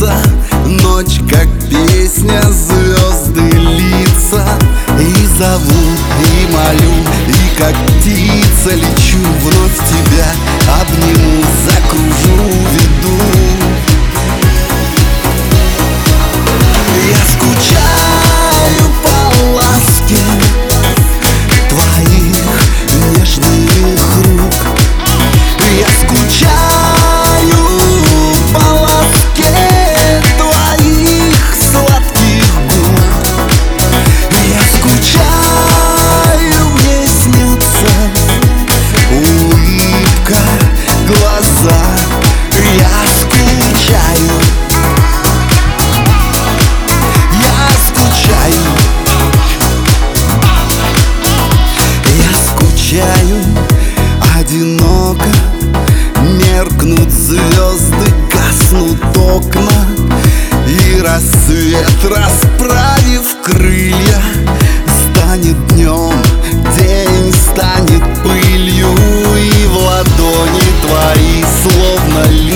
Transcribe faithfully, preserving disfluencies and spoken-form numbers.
снится ночь, как песня, звезды лица. И зову, и молю, и как птица лечу. Вновь тебя обниму, закружу, веду. Я скучаю по ласке твоих нежных рук. Я скучаю по ласке твоих сладких губ. Я скучаю, мне снятся улыбка, глаза. Я скучаю, я скучаю, я скучаю. Одиноко меркнут звезды, гаснут окна, и рассвет, расправив крылья, станет днем, день станет пылью, и в ладони твои словно